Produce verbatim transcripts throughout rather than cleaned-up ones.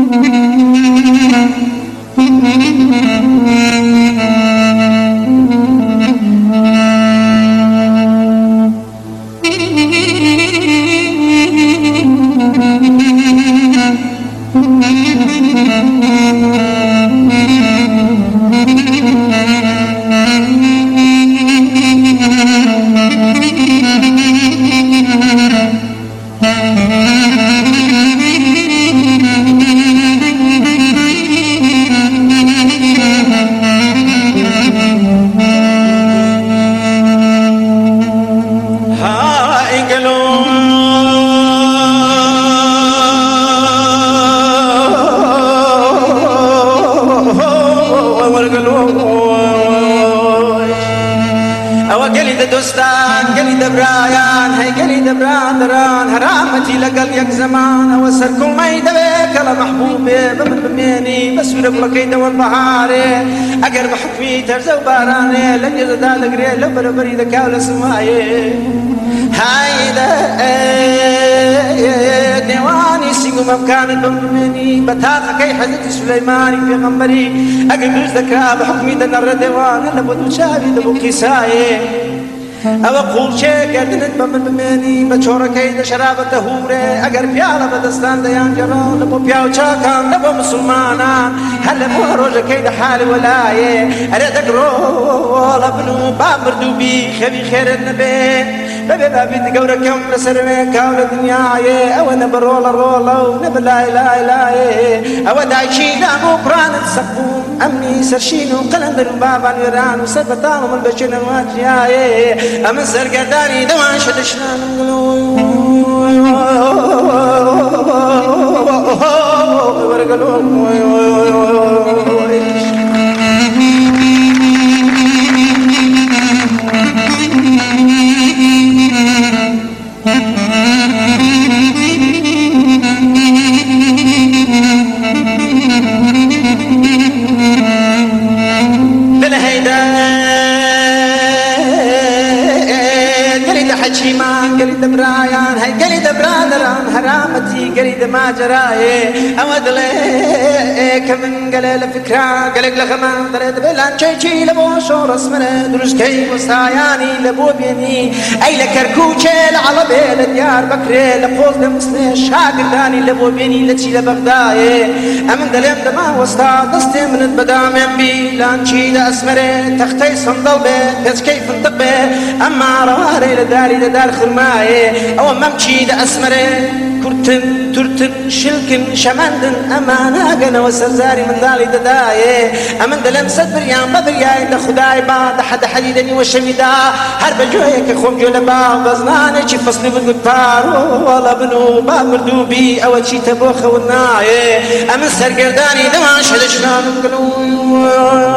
دوستان قلي دبرايان هاي قلي دبران دران هرامتي لقل يك زمان اوسر كل ما يدبك على محبوبي بمن بميني بس ورب لكي دور بحاري اقر بحكمي ترزو باراني لن يزدا لقري لو بربري ذكا ولا سماي هاي دا ديواني سيقو مبكان بمني بتاتا كي حزتي سليماني في غمبري اقر بجز ذكا بحكمي دنر ديوان لبو شابي لبو كيساي او قول شيء قدنت بمن بمني بچور كيد شراب تهوره اگر پیاله بدستان ديان جران لبو پیاو چاكان لبو مسلمانا هل بو روج كيد حال ولايه اريد اقرو لبنو بامردو بي خبي خير النبي بابي بابي تقور كم لسرمي كاول الدنيا او نبرول الرول نبر لا اله الا او دايشي دامو قران تسقون امي سرشينو قلم بابا ويران وسبتان من البشر الواجيا أمن سرقداني دوان شدشنا قلي دبرايان هاي قلي دبرادران هرامتي قلي دما جراي أود ليك من قلي لفكرة قلق لخمان درد بلان شي شي لبو شور اسمنا دروش كي مستاياني لبو بيني أي لكركوشي لعلى بيل ديار بكري لقوز دمسني شاقر داني لبو بيني لتشي لبغداي أمن دلم دما وستا دستي من البدام ينبي لان شي لأسمري تختي صندل بي كز كيف انطق بي أما رواري لداري لدار خرماي أو ممشي لأسمري كرتن ترتن شلكن شمندن أمانا قنا وسرزاري من دالي دداي أمن دلم صدر يام بدر يا إلا خداي بعد حد حديدني وشميدا هرب جويك خوم جلبا وغزناني شي فصلي بالقطار والله بنو باب مردوبي أو شي تبوخ والناي أمن سرقرداني دمان شدشنا نقلو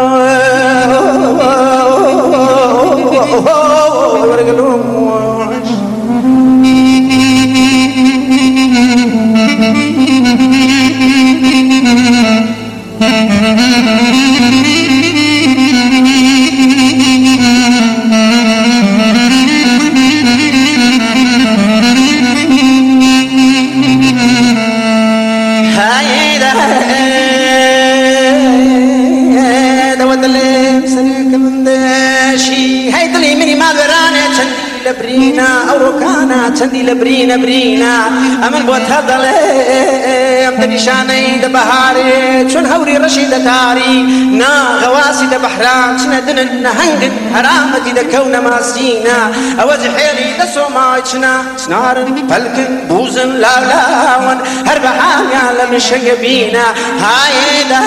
لبرينا أو ركانا تندي لبرينا برينا أمن بوت هذا لهم دبيشاني دبهاري شون هوري رشيد تاري نا غواسي دبحران شندن النهنج هرامتي دكونا ماسينا أوز حيلي دسوما شنا سنار فلكن بوزن لا لاون هرب حامي على مشقبينا هاي دا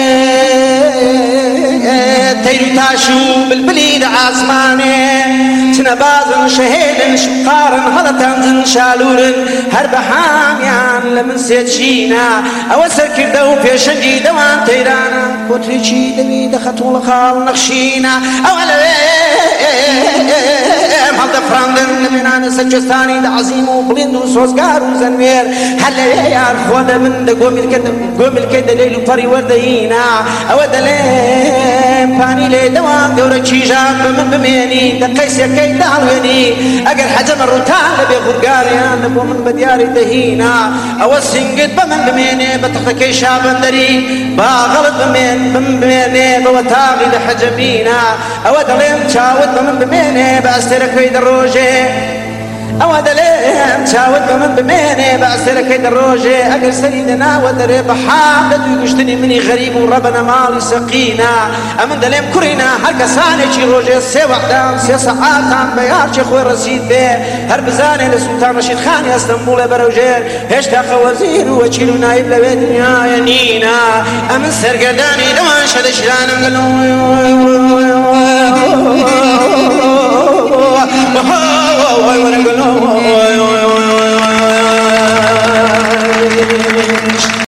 تيرو تاشو بالبليد عاسماني تنبازن شهيدن شقارن هلتان شالورن هرب حاميان لمن سيتشينا أوسر كردو في شنجي دوان تيرانا كوتريشي دمي دخطول خال نخشينا أولا هل فراندن لمنان سجستاني عظيم وبلند وسوزقار وزنوير هلا يا أخوانا من قوم الكد قوم الكد ليل وفري وردينا أود لين باني لي دوام دورة شيجان بمن بميني دقيس يا كي دعويني أقل حجم الروتان لبي غرقاريان نبو من بدياري دهينا أو سنقد بمن بميني بتختكي شابن دري باغلط بمين بمن بميني بوتاغي لحجمينا أود لين شاود بمن بميني بأسترك في دروجي أود لين شاود بمن بميني بأسترك في دروجي أقل سيدنا ودري بحامد ويقشتني مني غريب وربنا مالي سقينا أمن دليم كرينا هلك ساني شي روجي سي وحدان سي ساعات عم بيار شي خوي رسيد بيه هر بزاني لسلطان رشيد خاني اسطنبول بروجير هشتا خوازير وشيلو نايب لبي دنيا ينينا أمن سرقداني دوان شد شلانم قلو